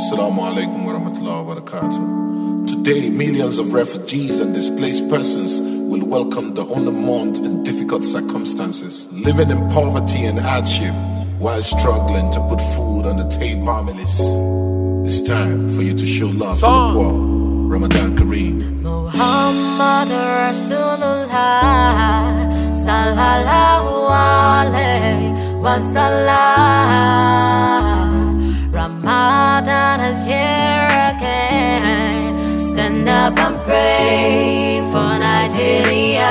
Assalamu alaikum wa rahmatullahi wa barakatuh. Today, millions of refugees and displaced persons will welcome the only month in difficult circumstances, living in poverty and hardship while struggling to put food on the table. Families, it's time for you to show love to the poor. Ramadan Kareem. Muhammad Rasulullah sallallahu alayhi wa sallam. Ramadan is here again. Stand up and pray for Nigeria.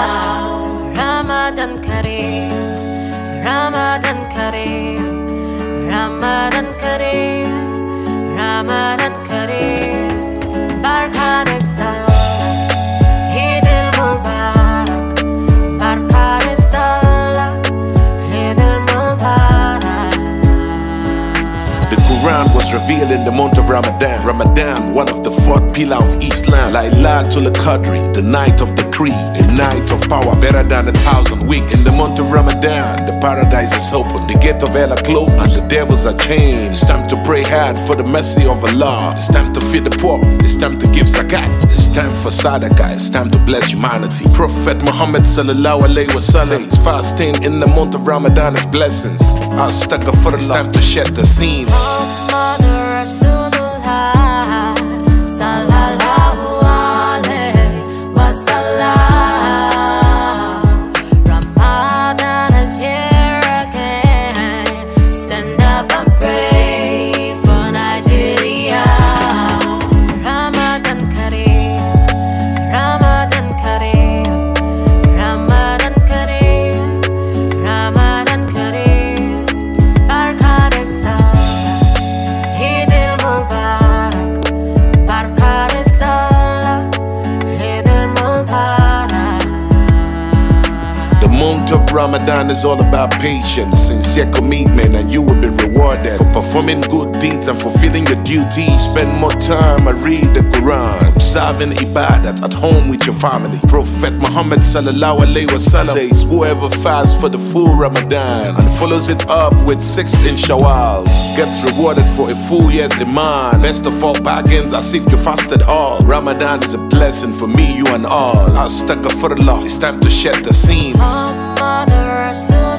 Ramadan Kareem, Ramadan Kareem, Ramadan Kareem, Ramadan Kareem. Barkat Salah, Eid al-Mubarak. Barkat Salah, Eid al-Mubarak. The Quran was revealed in the month of Ramadan. Ramadan, one of the fourth pillars of Islam. Laylatul Qadri, the night of the creed, a night of power better than 1,000 weeks. In the month of Ramadan, the paradise is open, the gate of hell are closed, and the devils are chained. It's time to pray hard for the mercy of Allah. It's time to feed the poor. It's time to give zakat. It's time for sadaqah. It's time to bless humanity. Prophet Muhammad sallallahu alaihi wasallam says fasting in the month of Ramadan is blessings. Astaghfirullah. It's time to shed the scenes. Muhammad Rasulullah sallallahu alayhi wa sallam. Ramadan is here again. Stand up and pray for Nigeria. Ramadan Kareem, Ramadan Kareem, Ramadan Kareem, Ramadan Kareem. Barkat Salah, Eid al-Mubarak. Barkat Salah, Eid al-Mubarak. The month of Ramadan is all about patience, sincere commitment, and you will be rewarded for performing good deeds and fulfilling your duties. Spend more time and read the Quran, observing ibadat at home with your family. Prophet Muhammad sallallahu alaihi wasallam says, whoever fasts for the full Ramadan and follows it up with 6 in Shawwal gets rewarded for a full year's iman. Best of all bargains as if you fasted all. Ramadan is a blessing for me, you and all. Astaghfirullah. It's time to shed the scenes. Muhammad Rasul